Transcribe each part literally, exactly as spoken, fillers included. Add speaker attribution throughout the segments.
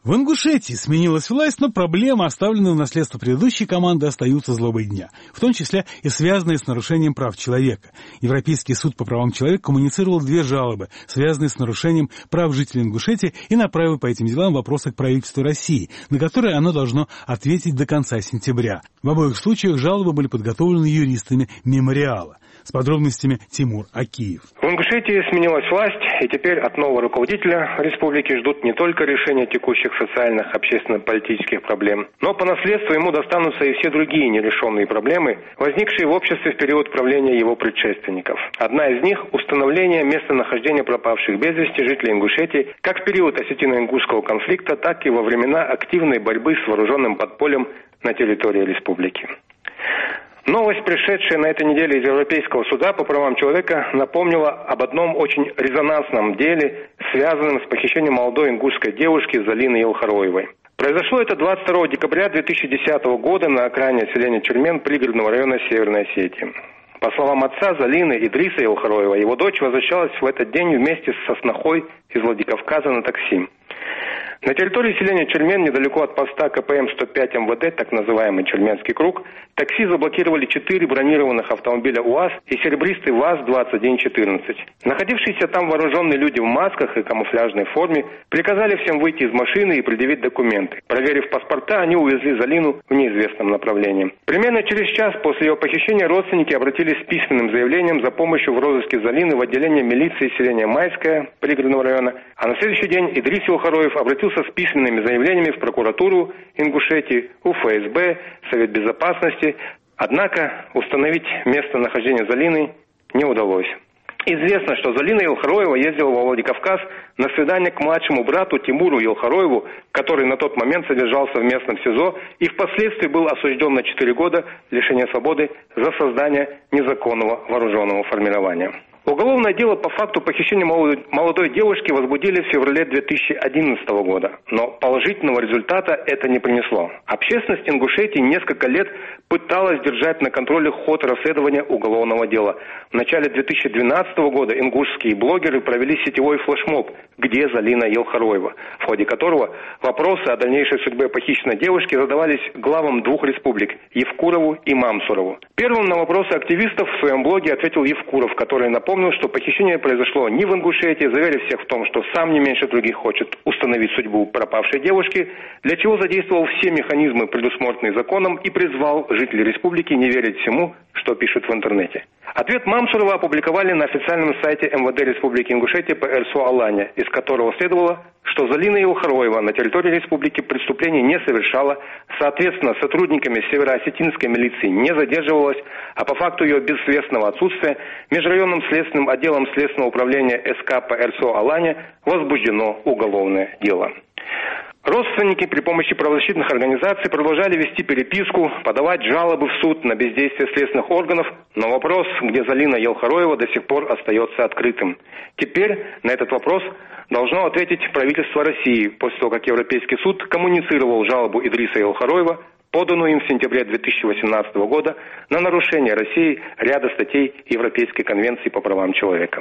Speaker 1: В Ингушетии сменилась власть, но проблемы, оставленные в наследство предыдущей команды, остаются злобой дня, в том числе и связанные с нарушением прав человека. Европейский суд по правам человека коммуницировал две жалобы, связанные с нарушением прав жителей Ингушетии, и направил по этим делам вопросы к правительству России, на которые оно должно ответить до конца сентября. В обоих случаях жалобы были подготовлены юристами мемориала. С подробностями Тимур Акиев.
Speaker 2: В Ингушетии сменилась власть, и теперь от нового руководителя республики ждут не только решения текущих социальных, общественно-политических проблем, но по наследству ему достанутся и все другие нерешенные проблемы, возникшие в обществе в период правления его предшественников. Одна из них – установление местонахождения пропавших без вести жителей Ингушетии как в период осетино-ингушского конфликта, так и во времена активной борьбы с вооруженным подпольем на территории республики. Новость, пришедшая на этой неделе из Европейского суда по правам человека, напомнила об одном очень резонансном деле, связанном с похищением молодой ингушской девушки Залины Елхароевой. Произошло это двадцать второго декабря две тысячи десятого года на окраине селения Чульмен пригородного района Северной Осетии. По словам отца Залины, Идриса Елхароева, его дочь возвращалась в этот день вместе со снохой из Владикавказа на такси. На территории селения Чульмен, недалеко от поста ка пэ эм сто пять эм вэ дэ, так называемый Чульменский круг, такси заблокировали четыре бронированных автомобиля УАЗ и серебристый ВАЗ двадцать один четырнадцать. Находившиеся там вооруженные люди в масках и камуфляжной форме приказали всем выйти из машины и предъявить документы. Проверив паспорта, они увезли Залину в неизвестном направлении. Примерно через час после ее похищения родственники обратились с письменным заявлением за помощью в розыске Залины в отделение милиции селения Майское пригородного района, а на следующий день Идрис Елхароев обратился с письменными заявлениями в прокуратуру Ингушетии, у эф эс бэ, Совет Безопасности. Однако установить местонахождение Залины не удалось. Известно, что Залина Елхароева ездила во Владикавказ на свидание к младшему брату Тимуру Елхароеву, который на тот момент содержался в местном СИЗО и впоследствии был осужден на четыре года лишения свободы за создание незаконного вооруженного формирования. Уголовное дело по факту похищения молодой девушки возбудили в феврале две тысячи одиннадцатого года, но положительного результата это не принесло. Общественность Ингушетии несколько лет пыталась держать на контроле ход расследования уголовного дела. В начале две тысячи двенадцатого года ингушские блогеры провели сетевой флешмоб «Где Залина Елхароева?», в ходе которого вопросы о дальнейшей судьбе похищенной девушки задавались главам двух республик – Евкурову и Мамсурову. Первым на вопросы активистов в своем блоге ответил Евкуров, который напомнил, что похищение произошло не в Ингушетии, заверив всех в том, что сам не меньше других хочет установить судьбу пропавшей девушки, для чего задействовал все механизмы, предусмотренные законом, и призвал жителей республики не верить всему, что пишут в интернете. Ответ Мамсурова опубликовали на официальном сайте эм вэ дэ Республики Ингушетия по эр эс о Алане, из которого следовало, что Залина Елхароева на территории республики преступлений не совершала, соответственно, сотрудниками североосетинской милиции не задерживалась, а по факту ее бесследственного отсутствия межрайонным следственным отделом Следственного управления эс ка по эр эс о Алане возбуждено уголовное дело. Родственники при помощи правозащитных организаций продолжали вести переписку, подавать жалобы в суд на бездействие следственных органов, но вопрос, где Залина Елхароева, до сих пор остается открытым. Теперь на этот вопрос должно ответить правительство России, после того, как Европейский суд коммуницировал жалобу Идриса Елхароева, поданную им в сентябре две тысячи восемнадцатого года на нарушение России ряда статей Европейской конвенции по правам человека.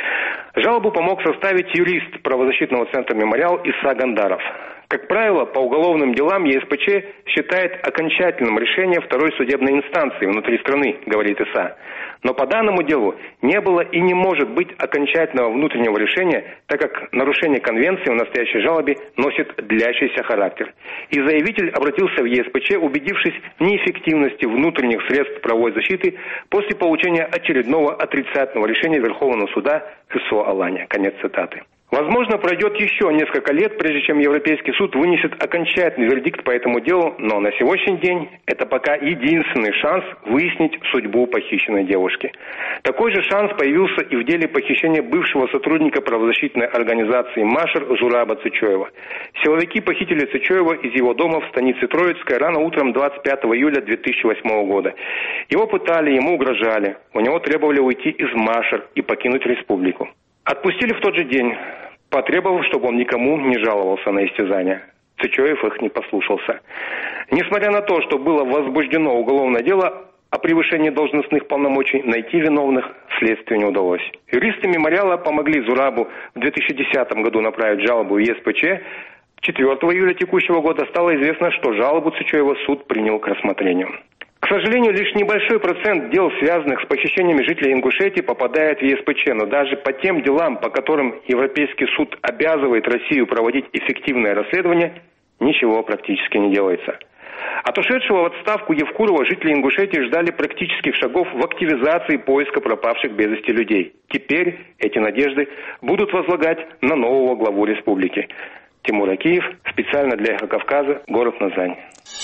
Speaker 2: Жалобу помог составить юрист правозащитного центра «Мемориал» Иса Гандаров. Как правило, по уголовным делам е эс пэ че считает окончательным решение второй судебной инстанции внутри страны, говорит Иса. Но по данному делу не было и не может быть окончательного внутреннего решения, так как нарушение конвенции в настоящей жалобе носит длящийся характер. И заявитель обратился в е эс пэ че, убедившись в неэффективности внутренних средств правовой защиты после получения очередного отрицательного решения Верховного суда эр эс о Алане. Конец цитаты. Возможно, пройдет еще несколько лет, прежде чем Европейский суд вынесет окончательный вердикт по этому делу, но на сегодняшний день это пока единственный шанс выяснить судьбу похищенной девушки. Такой же шанс появился и в деле похищения бывшего сотрудника правозащитной организации «Машер» Зураба Цычоева. Силовики похитили Цычоева из его дома в станице Троицкая рано утром двадцать пятого июля две тысячи восьмого года. Его пытали, ему угрожали. У него требовали уйти из «Машер» и покинуть республику. Отпустили в тот же день, потребовав, чтобы он никому не жаловался на истязания. Цычоев их не послушался. Несмотря на то, что было возбуждено уголовное дело о превышении должностных полномочий, найти виновных следствию не удалось. Юристы «Мемориала» помогли Зурабу в две тысячи десятом году направить жалобу в е эс пэ че, четвёртого июля текущего года стало известно, что жалобу Цучоева суд принял к рассмотрению. К сожалению, лишь небольшой процент дел, связанных с похищениями жителей Ингушетии, попадает в ЕСПЧ, но даже по тем делам, по которым Европейский суд обязывает Россию проводить эффективное расследование, ничего практически не делается. От ушедшего в отставку Евкурова жители Ингушетии ждали практических шагов в активизации поиска пропавших без вести людей. Теперь эти надежды будут возлагать на нового главу республики. Тимур Акиев, специально для «Эхо Кавказа», город Назань.